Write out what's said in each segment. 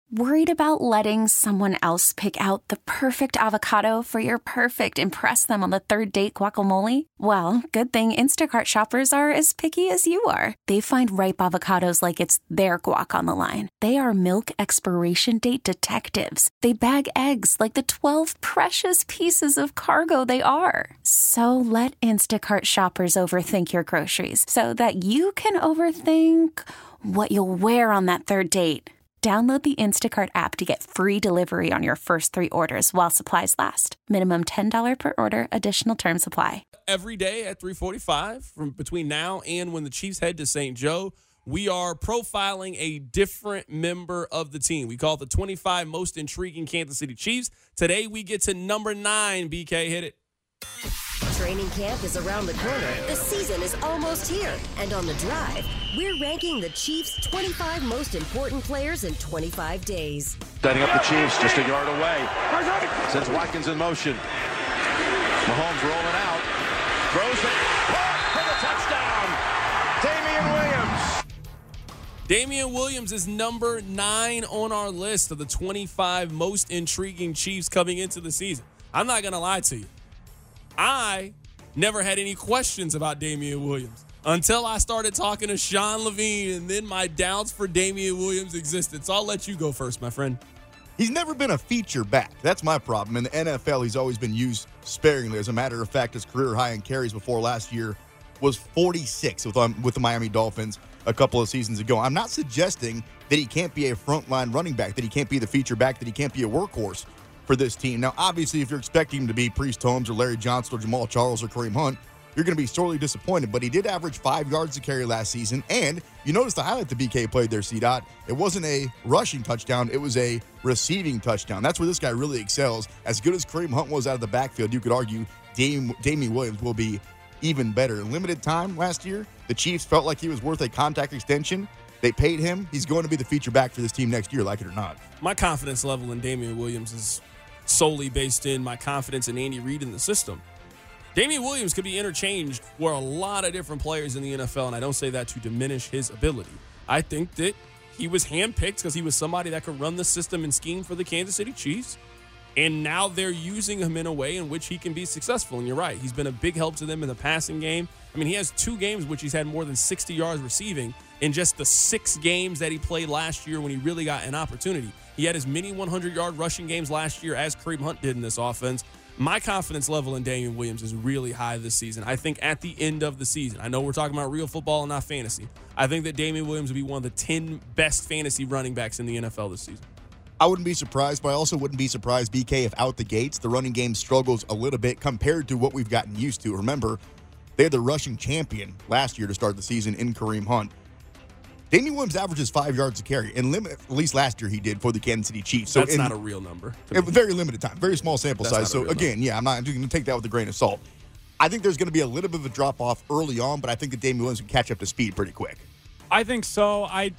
Worried about letting someone else pick out the perfect avocado for your perfect impress them on the third date guacamole? Well, good thing Instacart shoppers are as picky as you are. They find ripe avocados like it's their guac on the line. They are milk expiration date detectives. They bag eggs like the 12 precious pieces of cargo they are. So let Instacart shoppers overthink your groceries so that you can overthink what you'll wear on that third date. Download the Instacart app to get free delivery on your first 3 orders while supplies last. Minimum $10 per order. Additional terms apply. Every day at 3:45, from between now and when the Chiefs head to St. Joe, we are profiling a different member of the team. We call it the 25 most intriguing Kansas City Chiefs. Today we get to number 9. BK, hit it. Training camp is around the corner. The season is almost here. And on The Drive, we're ranking the Chiefs' 25 most important players in 25 days. Setting up the Chiefs just a yard away. Sends Watkins in motion. Mahomes rolling out. Throws it. For the touchdown. Damian Williams. Damian Williams is number 9 on our list of the 25 most intriguing Chiefs coming into the season. I'm not going to lie to you. I never had any questions about Damian Williams until I started talking to Sean Levine, and then my doubts for Damian Williams existed. So I'll let you go first, my friend. He's never been a feature back. That's my problem. In the NFL, he's always been used sparingly. As a matter of fact, his career high in carries before last year was 46 with the Miami Dolphins a couple of seasons ago. I'm not suggesting that he can't be a frontline running back, that he can't be the feature back, that he can't be a workhorse for this team. Now, obviously, if you're expecting him to be Priest Holmes or Larry Johnson or Jamal Charles or Kareem Hunt, you're going to be sorely disappointed. But he did average 5 yards to carry last season. And you notice the highlight the BK played there, C-Dot. It wasn't a rushing touchdown. It was a receiving touchdown. That's where this guy really excels. As good as Kareem Hunt was out of the backfield, you could argue Damian Williams will be even better. In limited time last year, the Chiefs felt like he was worth a contract extension. They paid him. He's going to be the feature back for this team next year, like it or not. My confidence level in Damian Williams is solely based in my confidence in Andy Reid in the system. Damian Williams could be interchanged for a lot of different players in the NFL, and I don't say that to diminish his ability. I think that he was handpicked because he was somebody that could run the system and scheme for the Kansas City Chiefs, and now they're using him in a way in which he can be successful. And you're right, he's been a big help to them in the passing game. I mean, he has 2 games which he's had more than 60 yards receiving in just the 6 games that he played last year when he really got an opportunity. He had as many 100-yard rushing games last year as Kareem Hunt did in this offense. My confidence level in Damian Williams is really high this season. I think at the end of the season, I know we're talking about real football and not fantasy, I think that Damian Williams will be one of the 10 best fantasy running backs in the NFL this season. I wouldn't be surprised, but I also wouldn't be surprised, BK, if out the gates the running game struggles a little bit compared to what we've gotten used to. Remember, they had the rushing champion last year to start the season in Kareem Hunt. Damian Williams averages 5 yards a carry, and at least last year he did for the Kansas City Chiefs. So that's not a real number. Very limited time, very small sample size. So again, number. I'm not going to take that with a grain of salt. I think there's going to be a little bit of a drop off early on, but I think that Damian Williams can catch up to speed pretty quick. I think so. I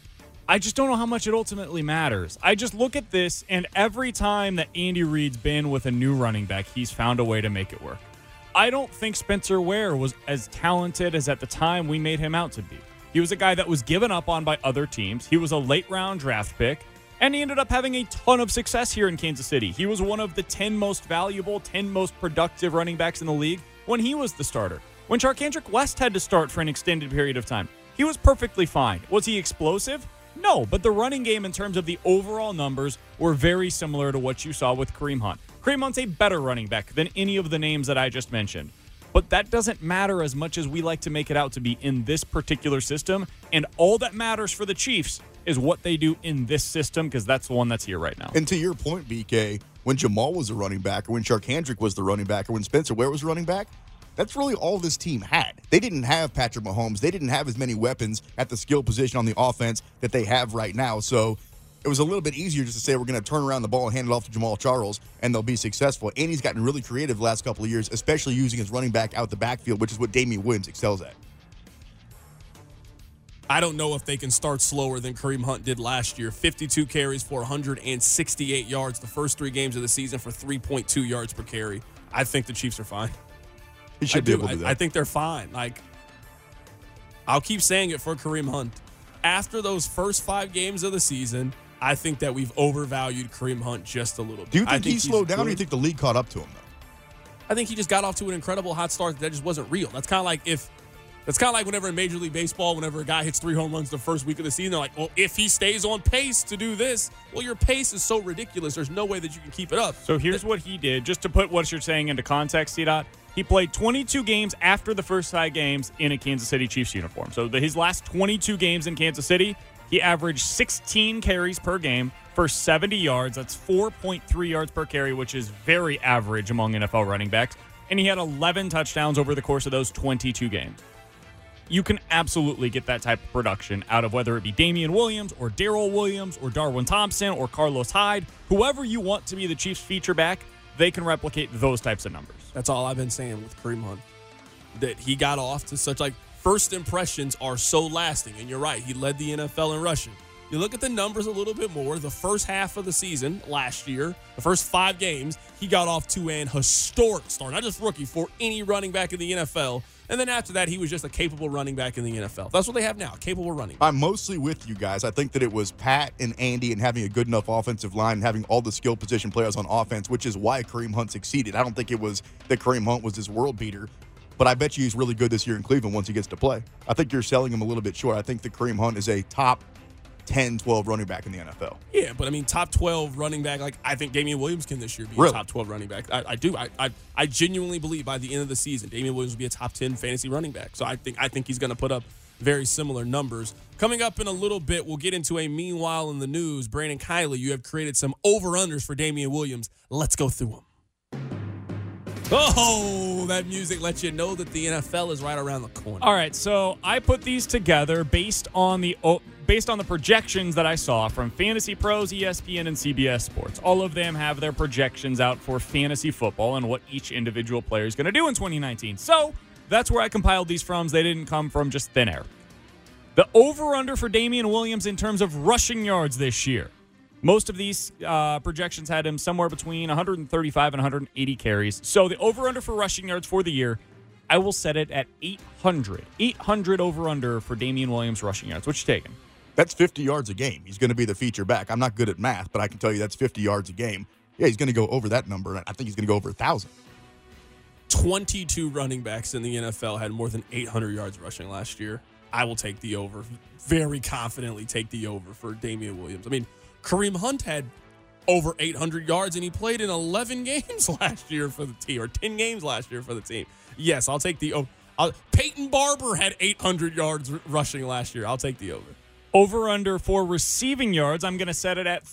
just don't know how much it ultimately matters. I just look at this, and every time that Andy Reid's been with a new running back, he's found a way to make it work. I don't think Spencer Ware was as talented as at the time we made him out to be. He was a guy that was given up on by other teams. He was a late-round draft pick, and he ended up having a ton of success here in Kansas City. He was one of the 10 most valuable, 10 most productive running backs in the league when he was the starter. When Charcandrick West had to start for an extended period of time, he was perfectly fine. Was he explosive? No, but the running game in terms of the overall numbers were very similar to what you saw with Kareem Hunt. Kareem Hunt's a better running back than any of the names that I just mentioned. But that doesn't matter as much as we like to make it out to be in this particular system. And all that matters for the Chiefs is what they do in this system, because that's the one that's here right now. And to your point, BK, when Jamal was a running back, or when Charcandrick was the running back, or when Spencer Ware was running back, that's really all this team had. They didn't have Patrick Mahomes. They didn't have as many weapons at the skill position on the offense that they have right now. So it was a little bit easier just to say we're going to turn around the ball and hand it off to Jamal Charles, and they'll be successful. And he's gotten really creative the last couple of years, especially using his running back out the backfield, which is what Damian Williams excels at. I don't know if they can start slower than Kareem Hunt did last year. 52 carries for 168 yards the first 3 games of the season for 3.2 yards per carry. I think the Chiefs are fine. He should be able to do that. I think they're fine. I'll keep saying it for Kareem Hunt. After those first 5 games of the season, I think that we've overvalued Kareem Hunt just a little bit. Do you think he slowed down, or do you think the league caught up to him, though? I think he just got off to an incredible hot start that just wasn't real. That's kind of like whenever in Major League Baseball, whenever a guy hits 3 home runs the first week of the season, they're like, well, if he stays on pace to do this, well, your pace is so ridiculous. There's no way that you can keep it up. So here's what he did, just to put what you're saying into context, C-Dot. He played 22 games after the first 5 games in a Kansas City Chiefs uniform. So his last 22 games in Kansas City, he averaged 16 carries per game for 70 yards. That's 4.3 yards per carry, which is very average among NFL running backs. And he had 11 touchdowns over the course of those 22 games. You can absolutely get that type of production out of whether it be Damian Williams or Darrell Williams or Darwin Thompson or Carlos Hyde. Whoever you want to be the Chiefs' feature back, they can replicate those types of numbers. That's all I've been saying with Kareem Hunt. That he got off to such first impressions are so lasting. And you're right, he led the NFL in rushing. You look at the numbers a little bit more. The first half of the season last year, the first 5 games, he got off to an historic start. Not just rookie, for any running back in the NFL. And then after that, he was just a capable running back in the NFL. That's what they have now, capable running back. I'm mostly with you guys. I think that it was Pat and Andy and having a good enough offensive line and having all the skill position players on offense, which is why Kareem Hunt succeeded. I don't think it was that Kareem Hunt was this world beater, but I bet you he's really good this year in Cleveland once he gets to play. I think you're selling him a little bit short. I think that Kareem Hunt is a top 10, 12 running back in the NFL. Yeah, but I mean, top 12 running back, I think Damian Williams can this year be a top 12 running back. I do. I genuinely believe by the end of the season, Damian Williams will be a top 10 fantasy running back. So I think he's going to put up very similar numbers. Coming up in a little bit, we'll get into a meanwhile in the news. Brandon Kiley, you have created some over-unders for Damian Williams. Let's go through them. Oh, that music lets you know that the NFL is right around the corner. All right, so I put these together based on the projections that I saw from Fantasy Pros, ESPN, and CBS Sports. All of them have their projections out for fantasy football and what each individual player is going to do in 2019. So that's where I compiled these from. They didn't come from just thin air. The over-under for Damian Williams in terms of rushing yards this year. Most of these projections had him somewhere between 135 and 180 carries. So the over-under for rushing yards for the year, I will set it at 800. 800 over-under for Damian Williams rushing yards. What you taking? That's 50 yards a game. He's going to be the feature back. I'm not good at math, but I can tell you that's 50 yards a game. Yeah, he's going to go over that number. I think he's going to go over 1,000. 22 running backs in the NFL had more than 800 yards rushing last year. I will take the over. Very confidently take the over for Damian Williams. I mean, Kareem Hunt had over 800 yards, and he played in 11 games last year for the team, or 10 games last year for the team. Yes, I'll take the over. Peyton Barber had 800 yards rushing last year. I'll take the over. Over-under for receiving yards, I'm going to set it at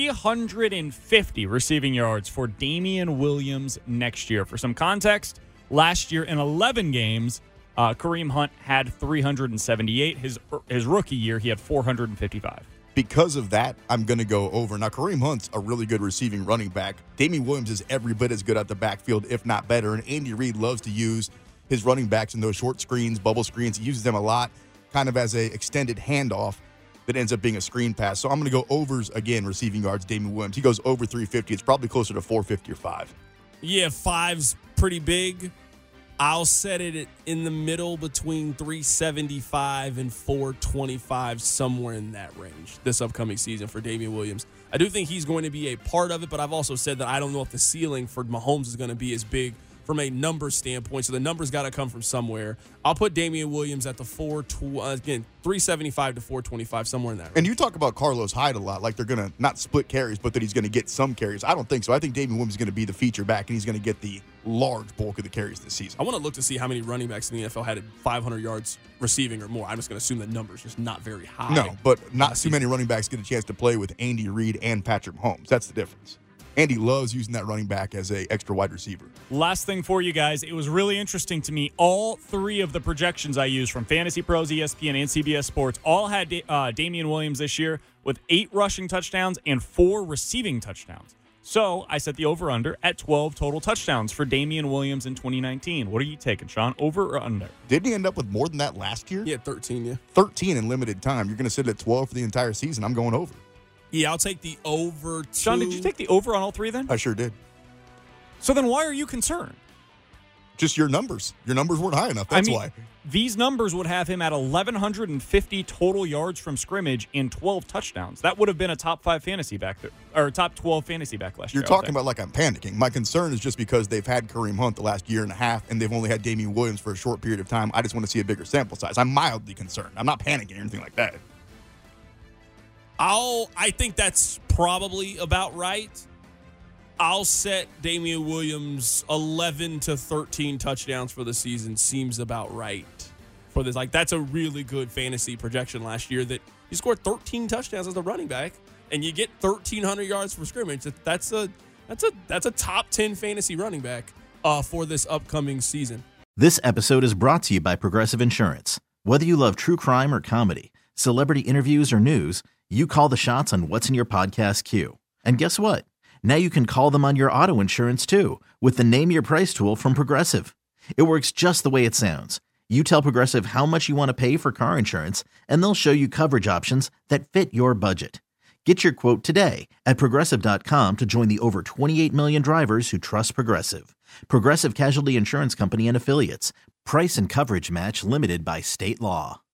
350 receiving yards for Damian Williams next year. For some context, last year in 11 games, Kareem Hunt had 378. His rookie year, he had 455. Because of that, I'm going to go over. Now, Kareem Hunt's a really good receiving running back. Damian Williams is every bit as good at the backfield, if not better. And Andy Reid loves to use his running backs in those short screens, bubble screens. He uses them a lot, kind of as a extended handoff that ends up being a screen pass. So I'm going to go overs again, receiving yards, Damian Williams. He goes over 350. It's probably closer to 450 or 5. Yeah, 5's pretty big. I'll set it in the middle between 375 and 425, somewhere in that range this upcoming season for Damian Williams. I do think he's going to be a part of it, but I've also said that I don't know if the ceiling for Mahomes is going to be as big from a number standpoint, so the numbers got to come from somewhere. I'll put Damian Williams at the 375 to 425, somewhere in that range. And you talk about Carlos Hyde a lot, like they're going to not split carries, but that he's going to get some carries. I don't think so. I think Damian Williams is going to be the feature back, and he's going to get the large bulk of the carries this season. I want to look to see how many running backs in the NFL had 500 yards receiving or more. I'm just going to assume the number's just not very high. No, but not too many running backs get a chance to play with Andy Reid and Patrick Mahomes. That's the difference. Andy loves using that running back as an extra wide receiver. Last thing for you guys, it was really interesting to me. All 3 of the projections I used from Fantasy Pros, ESPN, and CBS Sports all had Damian Williams this year with 8 rushing touchdowns and 4 receiving touchdowns. So I set the over-under at 12 total touchdowns for Damian Williams in 2019. What are you taking, Sean? Over or under? Didn't he end up with more than that last year? Yeah, 13, yeah. 13 in limited time. You're going to sit at 12 for the entire season. I'm going over. Yeah, I'll take the over. Sean, did you take the over on all 3 then? I sure did. So then why are you concerned? Just your numbers. Your numbers weren't high enough. That's why. These numbers would have him at 1,150 total yards from scrimmage and 12 touchdowns. That would have been a top 5 fantasy back there, or top 12 fantasy back last year. You're talking about like I'm panicking. My concern is just because they've had Kareem Hunt the last year and a half, and they've only had Damien Williams for a short period of time. I just want to see a bigger sample size. I'm mildly concerned. I'm not panicking or anything like that. I think that's probably about right. I'll set Damien Williams 11 to 13 touchdowns for the season. Seems about right for this. Like, that's a really good fantasy projection last year that he scored 13 touchdowns as a running back, and you get 1,300 yards from scrimmage. That's a top 10 fantasy running back for this upcoming season. This episode is brought to you by Progressive Insurance. Whether you love true crime or comedy, celebrity interviews or news, you call the shots on what's in your podcast queue. And guess what? Now you can call them on your auto insurance too with the Name Your Price tool from Progressive. It works just the way it sounds. You tell Progressive how much you want to pay for car insurance, and they'll show you coverage options that fit your budget. Get your quote today at Progressive.com to join the over 28 million drivers who trust Progressive. Progressive Casualty Insurance Company and Affiliates. Price and coverage match limited by state law.